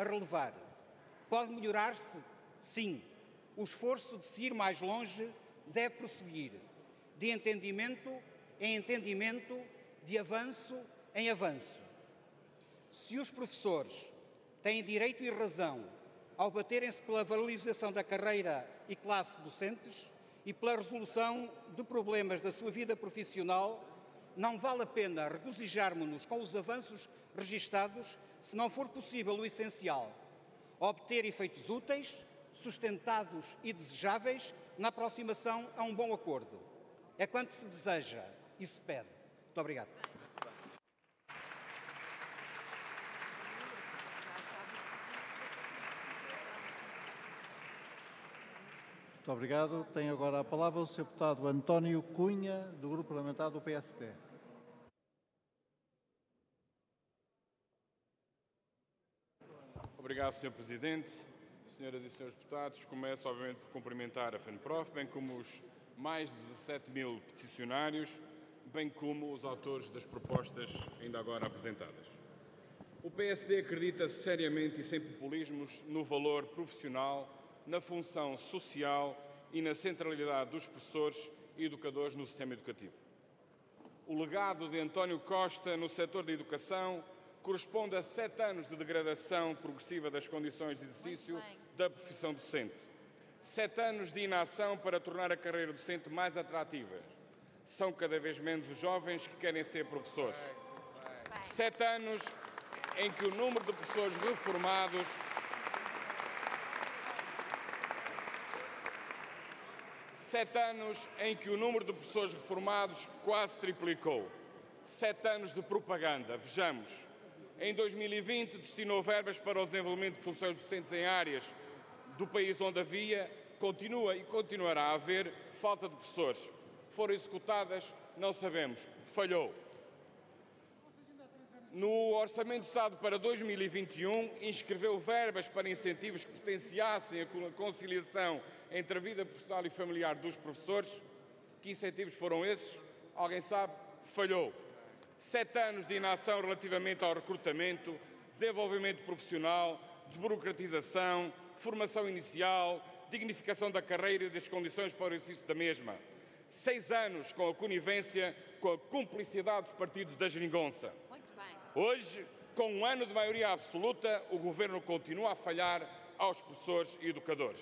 a relevar. Pode melhorar-se? Sim. O esforço de se ir mais longe deve prosseguir, de entendimento em entendimento, de avanço em avanço. Se os professores têm direito e razão ao baterem-se pela valorização da carreira e classe docentes e pela resolução de problemas da sua vida profissional, não vale a pena regozijarmos-nos com os avanços registados se não for possível o essencial: obter efeitos úteis, sustentados e desejáveis na aproximação a um bom acordo. É quanto se deseja e se pede. Muito obrigado. Muito obrigado. Tem agora a palavra o Sr. Deputado António Cunha, do Grupo Parlamentar do PSD. Obrigado, Sr. Presidente. Senhoras e senhores deputados, começo, obviamente, por cumprimentar a FENPROF, bem como os mais de 17 mil peticionários, bem como os autores das propostas ainda agora apresentadas. O PSD acredita seriamente e sem populismos no valor profissional, na função social e na centralidade dos professores e educadores no sistema educativo. O legado de António Costa no setor da educação corresponde a 7 anos de degradação progressiva das condições de exercício da profissão docente. 7 anos de inação para tornar a carreira docente mais atrativa. São cada vez menos os jovens que querem ser professores. 7 anos em que o número de professores reformados quase triplicou. 7 anos de propaganda. Vejamos. Em 2020, destinou verbas para o desenvolvimento de funções docentes em áreas do país onde havia, continua e continuará a haver, falta de professores. Foram executadas? Não sabemos. Falhou. No Orçamento de Estado para 2021, inscreveu verbas para incentivos que potenciassem a conciliação entre a vida profissional e familiar dos professores. Que incentivos foram esses? Alguém sabe? Falhou. 7 anos de inação relativamente ao recrutamento, desenvolvimento profissional, desburocratização, formação inicial, dignificação da carreira e das condições para o exercício da mesma. 6 anos com a conivência, com a cumplicidade dos partidos da geringonça. Hoje, com 1 ano de maioria absoluta, o Governo continua a falhar aos professores e educadores.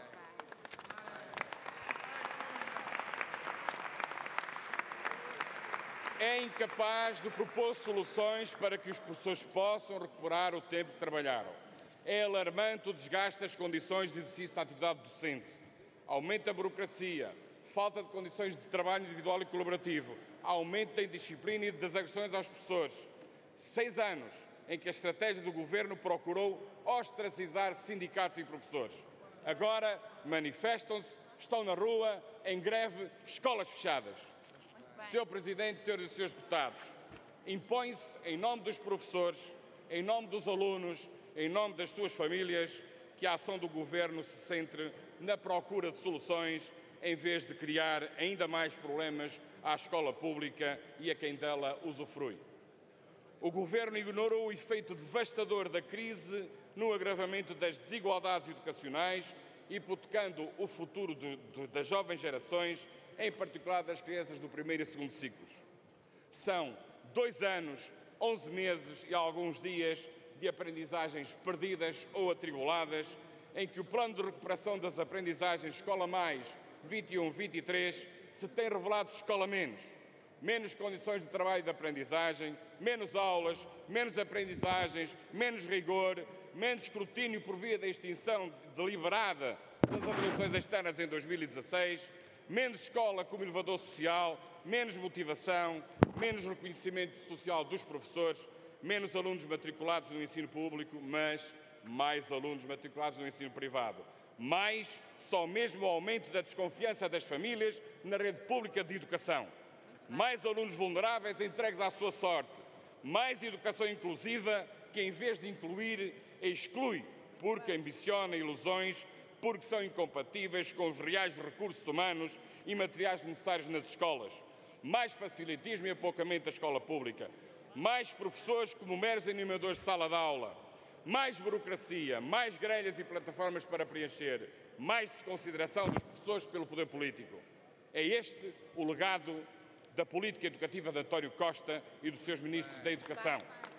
É incapaz de propor soluções para que os professores possam recuperar o tempo que trabalharam. É alarmante o desgaste das condições de exercício da atividade docente. Aumenta a burocracia, falta de condições de trabalho individual e colaborativo, aumento da indisciplina e das agressões aos professores. 6 anos em que a estratégia do Governo procurou ostracizar sindicatos e professores. Agora manifestam-se, estão na rua, em greve, escolas fechadas. Sr. Presidente, senhoras e senhores deputados, impõe-se, em nome dos professores, em nome dos alunos, em nome das suas famílias, que a ação do Governo se centre na procura de soluções, em vez de criar ainda mais problemas à escola pública e a quem dela usufrui. O Governo ignorou o efeito devastador da crise no agravamento das desigualdades educacionais, hipotecando o futuro das jovens gerações, em particular das crianças do primeiro e segundo ciclos. São 2 anos, 11 meses e alguns dias de aprendizagens perdidas ou atribuladas, em que o plano de recuperação das aprendizagens Escola Mais 21-23 se tem revelado escola menos. Menos condições de trabalho e de aprendizagem, menos aulas, menos aprendizagens, menos rigor, menos escrutínio por via da extinção deliberada das avaliações externas em 2016, menos escola como elevador social, menos motivação, menos reconhecimento social dos professores, menos alunos matriculados no ensino público, mas mais alunos matriculados no ensino privado. Mais só mesmo o aumento da desconfiança das famílias na rede pública de educação. Mais alunos vulneráveis entregues à sua sorte. Mais educação inclusiva que, em vez de incluir, exclui, porque ambiciona ilusões, porque são incompatíveis com os reais recursos humanos e materiais necessários nas escolas. Mais facilitismo e apoucamento da escola pública. Mais professores como meros animadores de sala de aula. mais burocracia, mais grelhas e plataformas para preencher, mais desconsideração dos professores pelo poder político. É este o legado da política educativa de António Costa e dos seus ministros da Educação.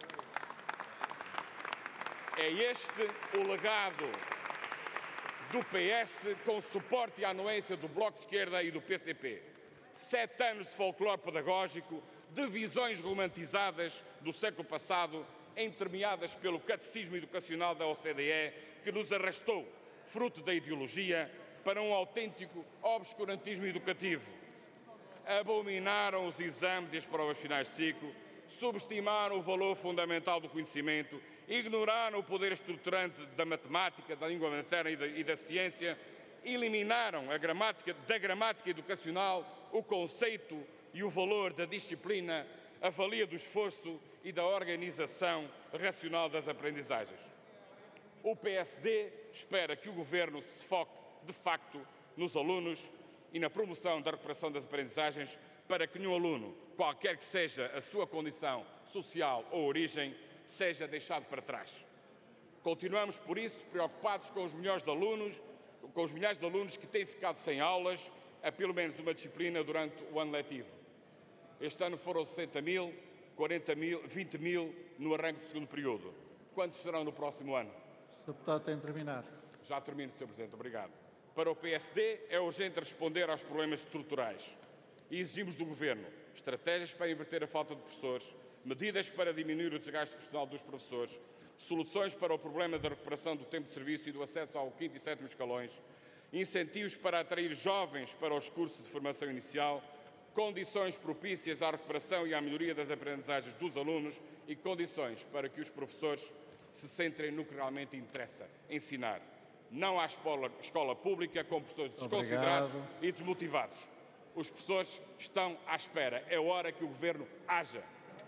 É este o legado do PS com suporte e anuência do Bloco de Esquerda e do PCP. 7 anos de folclore pedagógico, de visões romantizadas do século passado, entremeadas pelo catecismo educacional da OCDE, que nos arrastou, fruto da ideologia, para um autêntico obscurantismo educativo. Abominaram os exames e as provas finais de ciclo, subestimaram o valor fundamental do conhecimento, ignoraram o poder estruturante da matemática, da língua materna e da ciência, eliminaram da gramática educacional o conceito e o valor da disciplina, a valia do esforço e da organização racional das aprendizagens. O PSD espera que o Governo se foque, de facto, nos alunos e na promoção da recuperação das aprendizagens para que nenhum aluno, qualquer que seja a sua condição social ou origem, seja deixado para trás. Continuamos, por isso, preocupados com os milhares de alunos que têm ficado sem aulas a pelo menos uma disciplina durante o ano letivo. Este ano foram 60 mil, 40 mil, 20 mil no arranque do segundo período. Quantos serão no próximo ano? O Sr. Deputado tem de terminar. Já termino, Sr. Presidente. Obrigado. Para o PSD, é urgente responder aos problemas estruturais e exigimos do Governo estratégias para inverter a falta de professores, medidas para diminuir o desgaste profissional dos professores, soluções para o problema da recuperação do tempo de serviço e do acesso ao 5º e 7º escalões, incentivos para atrair jovens para os cursos de formação inicial, condições propícias à recuperação e à melhoria das aprendizagens dos alunos e condições para que os professores se centrem no que realmente interessa, ensinar. Não há escola pública com professores desconsiderados e desmotivados. Os professores estão à espera. É hora que o Governo haja.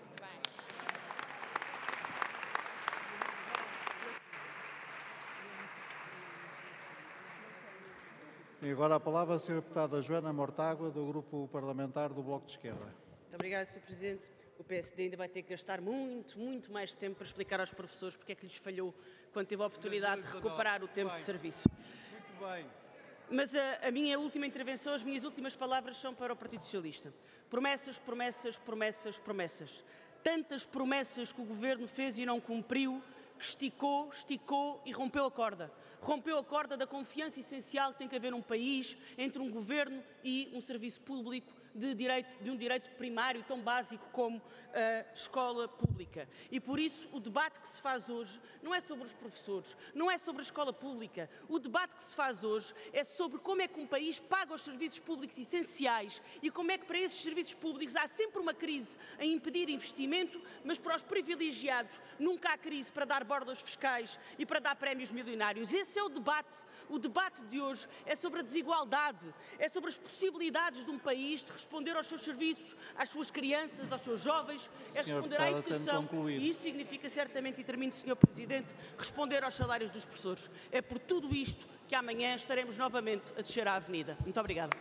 Tem agora a palavra a Sra. Deputada Joana Mortágua, do Grupo Parlamentar do Bloco de Esquerda. Muito obrigada, Sr. Presidente. O PSD ainda vai ter que gastar muito mais tempo para explicar aos professores porque é que lhes falhou quando teve a oportunidade de recuperar o tempo de serviço. Muito bem. Mas a minha última intervenção, as minhas últimas palavras são para o Partido Socialista. Promessas, promessas, promessas, promessas. Tantas promessas que o Governo fez e não cumpriu, que esticou e rompeu a corda. Rompeu a corda da confiança essencial que tem que haver num país entre um Governo e um serviço público de um direito primário tão básico como a escola pública. E por isso o debate que se faz hoje não é sobre os professores, não é sobre a escola pública. O debate que se faz hoje é sobre como é que um país paga os serviços públicos essenciais e como é que para esses serviços públicos há sempre uma crise a impedir investimento, mas para os privilegiados nunca há crise para dar bordas fiscais e para dar prémios milionários. Esse é o debate. O debate de hoje é sobre a desigualdade, é sobre as possibilidades de um país de responder aos seus serviços, às suas crianças, aos seus jovens, é responder à educação e isso significa certamente, e termino, Sr. Presidente, responder aos salários dos professores. É por tudo isto que amanhã estaremos novamente a descer à avenida. Muito obrigada.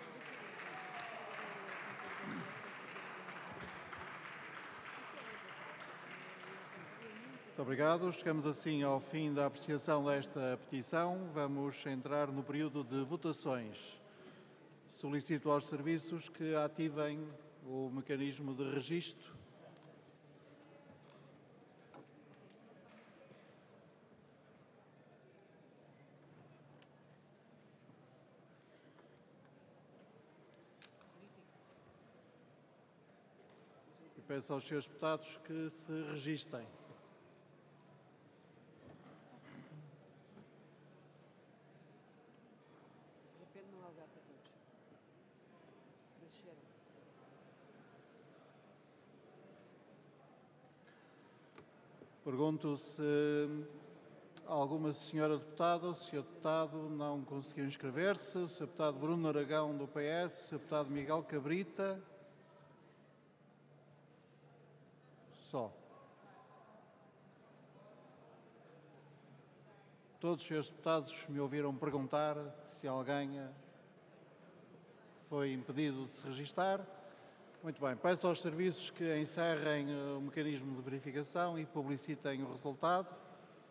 Muito obrigado. Chegamos assim ao fim da apreciação desta petição. Vamos entrar no período de votações. Solicito aos serviços que ativem o mecanismo de registro. E peço aos senhores deputados que se registem. Pergunto se alguma senhora deputada ou senhor deputado não conseguiu inscrever-se. O senhor deputado Bruno Aragão, do PS, o senhor deputado Miguel Cabrita. Só. Todos os senhores deputados me ouviram perguntar se alguém foi impedido de se registar. Muito bem, peço aos serviços que encerrem o mecanismo de verificação e publicitem o resultado.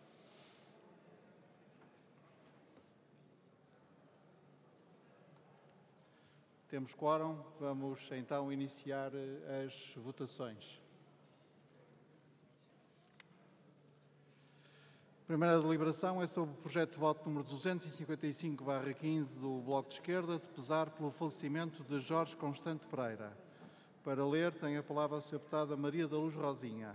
Temos quórum, vamos então iniciar as votações. A primeira deliberação é sobre o projeto de voto número 255/15 do Bloco de Esquerda, de pesar pelo falecimento de Jorge Constante Pereira. Para ler, tem a palavra a Sra. Deputada Maria da Luz Rosinha.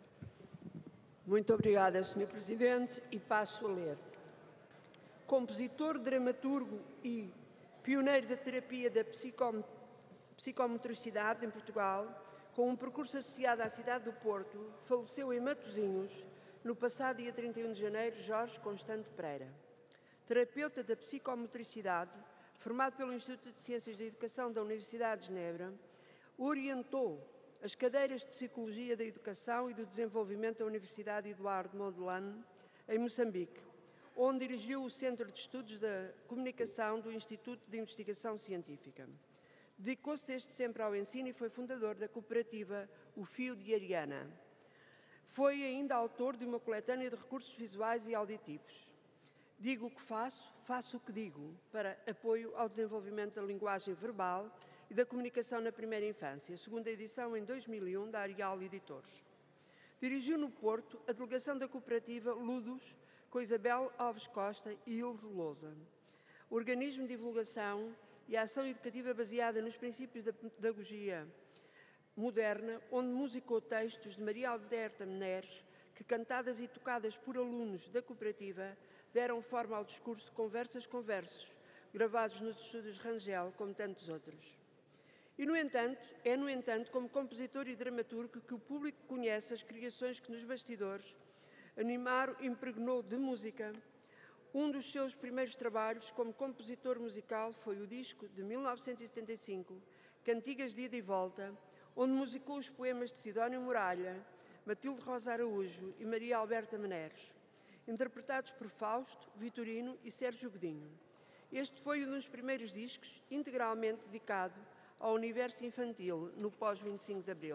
Muito obrigada, Sr. Presidente, e passo a ler. Compositor, dramaturgo e pioneiro da terapia da psicomotricidade em Portugal, com um percurso associado à cidade do Porto, faleceu em Matosinhos, no passado dia 31 de janeiro, Jorge Constante Pereira. Terapeuta da psicomotricidade, formado pelo Instituto de Ciências da Educação da Universidade de Genebra, orientou as cadeiras de Psicologia da Educação e do Desenvolvimento da Universidade Eduardo Mondlane, em Moçambique, onde dirigiu o Centro de Estudos da Comunicação do Instituto de Investigação Científica. Dedicou-se desde sempre ao ensino e foi fundador da cooperativa O Fio de Ariana. Foi ainda autor de uma coletânea de recursos visuais e auditivos. Digo o que faço, faço o que digo, para apoio ao desenvolvimento da linguagem verbal e da comunicação na primeira infância, segunda edição em 2001 da Arial Editores. Dirigiu no Porto a delegação da cooperativa Ludos, com Isabel Alves Costa e Ilse Lousa. Organismo de divulgação e ação educativa baseada nos princípios da pedagogia moderna, onde musicou textos de Maria Alberta Meneres, que, cantadas e tocadas por alunos da cooperativa, deram forma ao discurso Conversas com Versos, gravados nos estúdios Rangel, como tantos outros. E, no entanto, como compositor e dramaturgo que o público conhece as criações que nos bastidores Animaro impregnou de música. Um dos seus primeiros trabalhos como compositor musical foi o disco de 1975, Cantigas de Ida e Volta, onde musicou os poemas de Sidónio Muralha, Matilde Rosa Araújo e Maria Alberta Meneres, interpretados por Fausto, Vitorino e Sérgio Godinho. Este foi um dos primeiros discos integralmente dedicado ao universo infantil no pós-25 de Abril.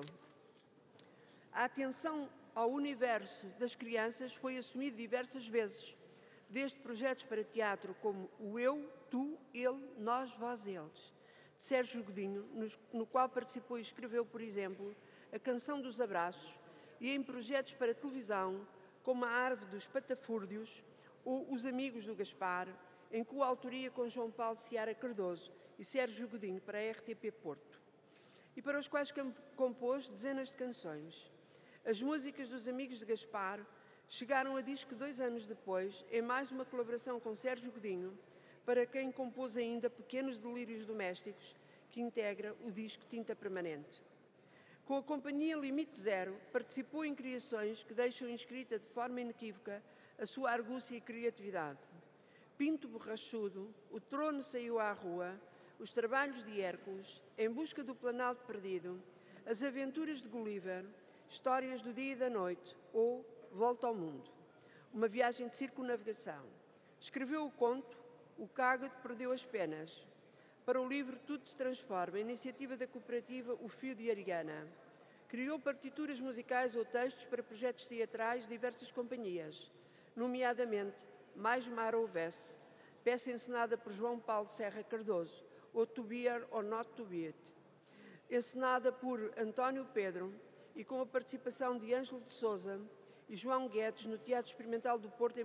A atenção ao universo das crianças foi assumida diversas vezes, desde projetos para teatro como o Eu, Tu, Ele, Nós, Vós, Eles, de Sérgio Godinho, no qual participou e escreveu, por exemplo, A Canção dos Abraços, e em projetos para televisão, como A Árvore dos Patafúrdios ou Os Amigos do Gaspar, em coautoria com João Paulo Seara Cardoso e Sérgio Godinho para a RTP Porto, e para os quais compôs dezenas de canções. As músicas dos Amigos de Gaspar chegaram a disco 2 anos depois, em mais uma colaboração com Sérgio Godinho, para quem compôs ainda Pequenos Delírios Domésticos, que integra o disco Tinta Permanente. Com a companhia Limite Zero, participou em criações que deixam inscrita de forma inequívoca a sua argúcia e criatividade. Pinto Borrachudo, O Trono Saiu à Rua, Os Trabalhos de Hércules, Em Busca do Planalto Perdido, As Aventuras de Gulliver, Histórias do Dia e da Noite ou Volta ao Mundo, uma viagem de circunnavegação. Escreveu o conto O Cágado Perdeu as Penas. Para o livro Tudo se Transforma, iniciativa da cooperativa O Fio de Ariana. Criou partituras musicais ou textos para projetos teatrais de diversas companhias, nomeadamente Mais Mar Houvesse, peça encenada por João Paulo Serra Cardoso, ou To Be or Not To Be It, encenada por António Pedro e com a participação de Ângelo de Sousa e João Guedes no Teatro Experimental do Porto em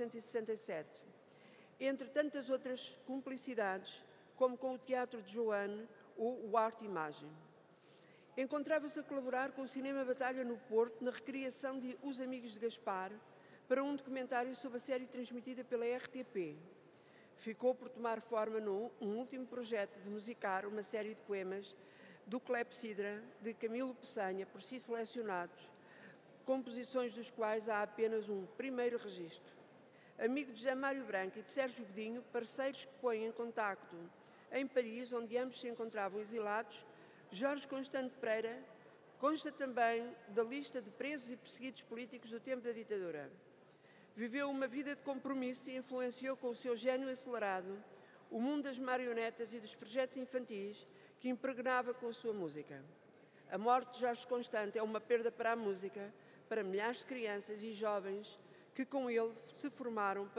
1967. Entre tantas outras cumplicidades, como com o Teatro de Joane ou o Arte Imagem. Encontrava-se a colaborar com o Cinema Batalha no Porto na recriação de Os Amigos de Gaspar para um documentário sobre a série transmitida pela RTP. Ficou por tomar forma num último projeto de musicar uma série de poemas do Clepsidra, de Camilo Peçanha, por si selecionados, composições dos quais há apenas um primeiro registro. Amigo de José Mário Branco e de Sérgio Godinho, parceiros que põem em contacto em Paris, onde ambos se encontravam exilados, Jorge Constante Pereira consta também da lista de presos e perseguidos políticos do tempo da ditadura. Viveu uma vida de compromisso e influenciou com o seu gênio acelerado o mundo das marionetas e dos projetos infantis que impregnava com a sua música. A morte de Jorge Constante é uma perda para a música, para milhares de crianças e jovens que com ele se formaram para